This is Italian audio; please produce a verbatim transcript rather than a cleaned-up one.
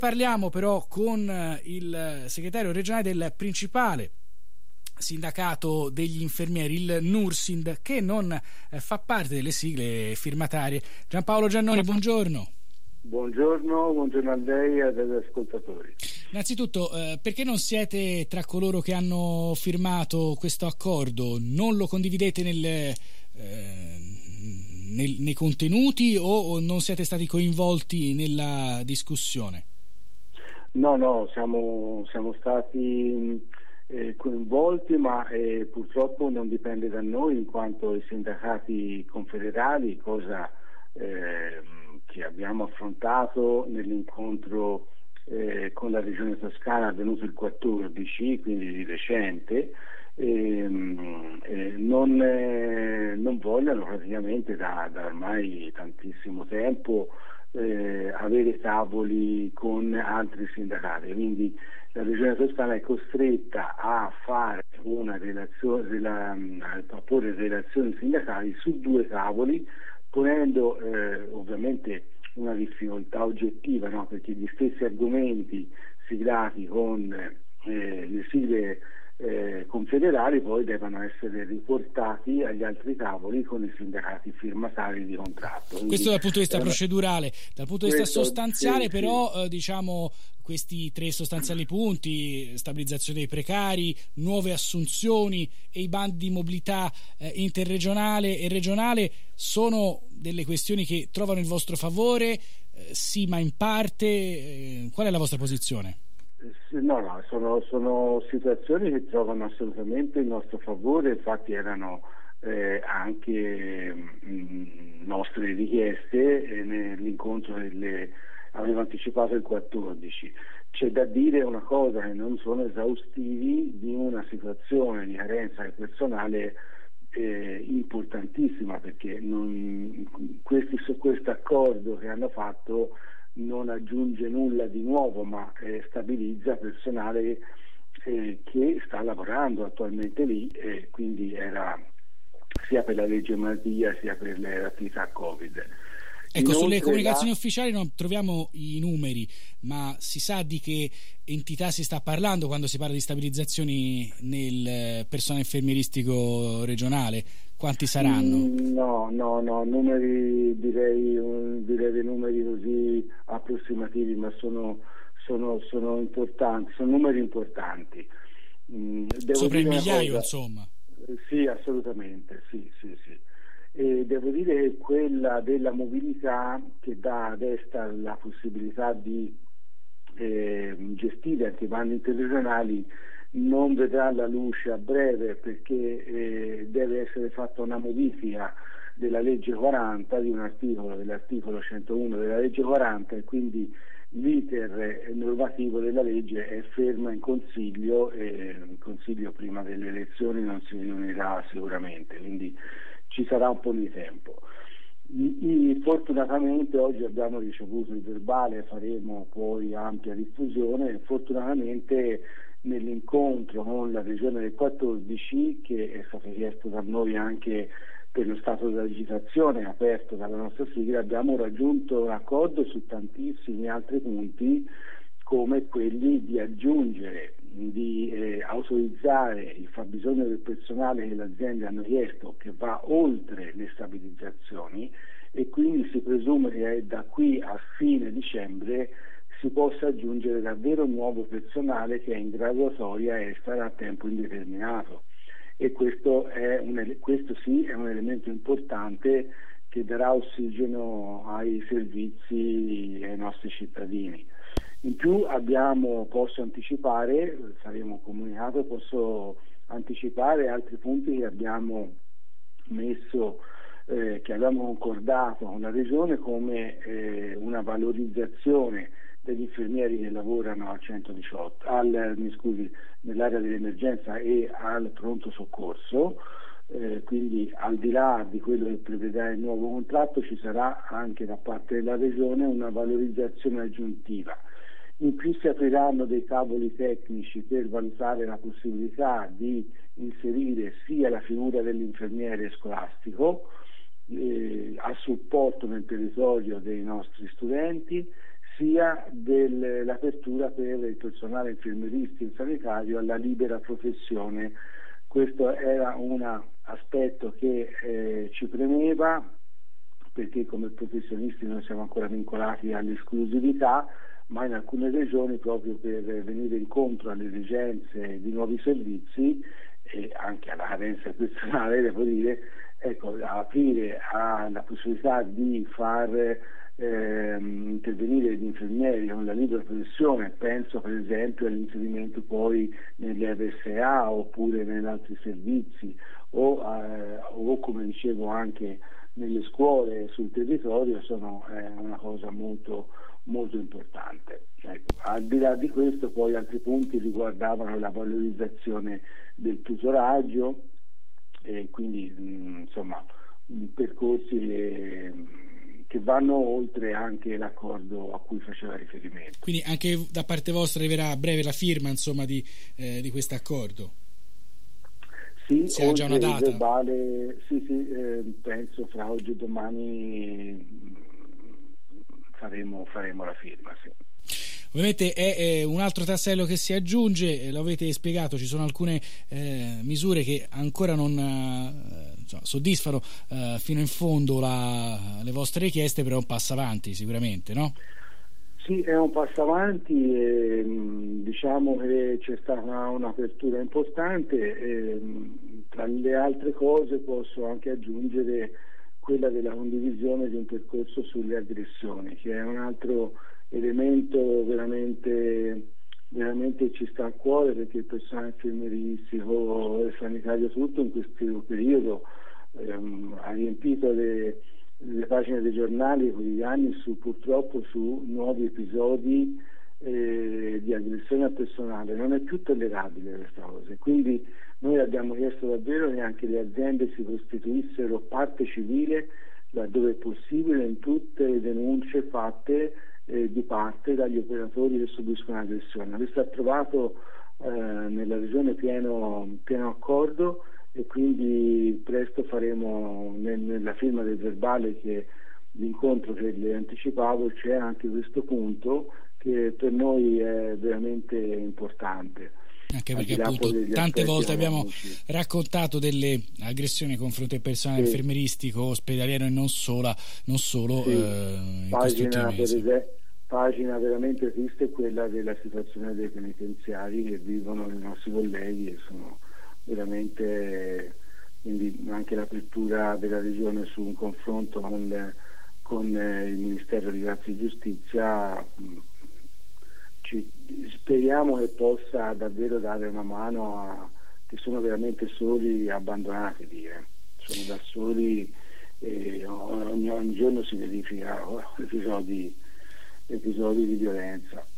Parliamo però con il segretario regionale del principale sindacato degli infermieri, il Nursind, che non eh, fa parte delle sigle firmatarie. Giampaolo Giannoni, buongiorno. Buongiorno, buongiorno a lei e agli ascoltatori. Innanzitutto, eh, perché non siete tra coloro che hanno firmato questo accordo? Non lo condividete nel, eh, nel, nei contenuti o, o non siete stati coinvolti nella discussione? No, no, siamo, siamo stati eh, coinvolti, ma eh, purtroppo non dipende da noi, in quanto i sindacati confederali, cosa eh, che abbiamo affrontato nell'incontro eh, con la Regione Toscana avvenuto il quattordici, quindi di recente, ehm, eh, non, eh, non vogliono praticamente da, da ormai tantissimo tempo Eh, avere tavoli con altri sindacati, quindi la Regione Toscana è costretta a fare una relazione, della, a porre relazioni sindacali su due tavoli, ponendo eh, ovviamente una difficoltà oggettiva, no? Perché gli stessi argomenti siglati con eh, le sigle Eh, confederali poi devono essere riportati agli altri tavoli con i sindacati firmatari di contratto. Quindi, questo dal punto di vista eh, procedurale, dal punto di vista questo, sostanziale, sì, però sì. Eh, diciamo questi tre sostanziali punti: stabilizzazione dei precari, nuove assunzioni e i bandi di mobilità eh, interregionale e regionale, sono delle questioni che trovano il vostro favore? Eh, sì, ma in parte. Eh, qual è la vostra posizione? No, no, sono, sono situazioni che trovano assolutamente il nostro favore, infatti erano eh, anche mh, nostre richieste eh, nell'incontro delle, avevo anticipato il quattordici. C'è da dire una cosa, che non sono esaustivi di una situazione di carenza del personale eh, importantissima, perché non, questi, su questo accordo che hanno fatto non aggiunge nulla di nuovo, ma eh, stabilizza personale eh, che sta lavorando attualmente lì, e quindi era sia per la legge malattia sia per le attività Covid. Ecco, Inoltre, sulle comunicazioni la... ufficiali non troviamo i numeri, ma si sa di che entità si sta parlando quando si parla di stabilizzazioni nel personale infermieristico regionale? Quanti saranno? No, no, no, numeri direi, direi dei numeri così approssimativi, ma sono, sono, sono importanti, sono numeri importanti. Devo Sopra il dire migliaio, cosa, insomma. Sì, assolutamente, sì, sì, sì. E devo dire che quella della mobilità, che dà ad Esta la possibilità di eh, gestire anche i bandi interregionali, non vedrà la luce a breve, perché eh, deve essere fatta una modifica della legge quaranta, di un articolo, dell'articolo centouno della legge quaranta, e quindi l'iter normativo della legge è ferma in consiglio, e il consiglio prima delle elezioni non si riunirà sicuramente, quindi ci sarà un po' di tempo. I, i, fortunatamente oggi abbiamo ricevuto il verbale, faremo poi ampia diffusione. Fortunatamente nell'incontro con la regione del quattordici, che è stato chiesto da noi anche per lo stato dell'agitazione aperto dalla nostra sigla, abbiamo raggiunto un accordo su tantissimi altri punti, come quelli di aggiungere, di eh, autorizzare il fabbisogno del personale che le aziende hanno chiesto, che va oltre le stabilizzazioni, e quindi si presume che da qui a fine dicembre si possa aggiungere davvero nuovo personale che è in graduatoria e starà a tempo indeterminato. E questo, è un, questo sì è un elemento importante che darà ossigeno ai servizi e ai nostri cittadini. In più abbiamo, posso anticipare, saremo comunicato, posso anticipare altri punti che abbiamo messo, eh, che abbiamo concordato con la Regione, come eh, una valorizzazione degli infermieri che lavorano al centodiciotto, al, mi scusi, nell'area dell'emergenza e al pronto soccorso. Eh, quindi al di là di quello che prevedrà il nuovo contratto, ci sarà anche da parte della Regione una valorizzazione aggiuntiva. In più si apriranno dei tavoli tecnici per valutare la possibilità di inserire sia la figura dell'infermiere scolastico eh, a supporto nel territorio dei nostri studenti, sia dell'apertura per il personale infermieristico e sanitario alla libera professione. Questo era un aspetto che eh, ci premeva, perché come professionisti noi siamo ancora vincolati all'esclusività, ma in alcune regioni, proprio per venire incontro alle esigenze di nuovi servizi e anche alla carenza personale, devo dire, ecco, aprire alla possibilità di far ehm, intervenire gli infermieri con la libera professione, penso per esempio all'inserimento poi negli R S A oppure negli altri servizi o, eh, o come dicevo anche nelle scuole sul territorio, sono eh, una cosa molto molto importante. Ecco, al di là di questo poi altri punti riguardavano la valorizzazione del tutoraggio e quindi mh, insomma percorsi eh, che vanno oltre anche l'accordo a cui faceva riferimento. Quindi anche da parte vostra arriverà a breve la firma insomma di, eh, di questo accordo? Sì, si ha già una data? Verbale, sì, sì, eh, penso fra oggi e domani faremo, faremo la firma, sì. Ovviamente è, è un altro tassello che si aggiunge, eh, lo avete spiegato, ci sono alcune eh, misure che ancora non eh, insomma, soddisfano eh, fino in fondo la, le vostre richieste, però è un passo avanti sicuramente, no? Sì, è un passo avanti, e, diciamo che c'è stata un'apertura importante, e, tra le altre cose posso anche aggiungere quella della condivisione di un percorso sulle aggressioni, che è un altro elemento veramente, veramente ci sta a cuore, perché il personale infermieristico e sanitario tutto in questo periodo ehm, ha riempito le, le pagine dei giornali quotidiani su, purtroppo su nuovi episodi eh, di aggressione al personale. Non è più tollerabile questa cosa, quindi noi abbiamo chiesto davvero che anche le aziende si costituissero parte civile laddove è possibile in tutte le denunce fatte eh, di parte dagli operatori che subiscono aggressione. Questo ha trovato eh, nella regione pieno, pieno accordo, e quindi presto faremo nel, nella firma del verbale, che l'incontro che le anticipavo, c'è anche questo punto che per noi è veramente importante. Anche perché appunto tante volte abbiamo raccontato delle aggressioni nei confronti del personale sì. infermieristico, ospedaliero e non, sola, non solo sì. eh, in pagina, per esempio, pagina veramente triste è quella della situazione dei penitenziari che vivono i nostri colleghi, e sono veramente, quindi anche l'apertura della regione su un confronto con, con il Ministero di Grazia e Giustizia ci, speriamo che possa davvero dare una mano a che sono veramente soli e abbandonati, dire. Sono da soli e ogni, ogni giorno si verificano episodi, episodi di violenza.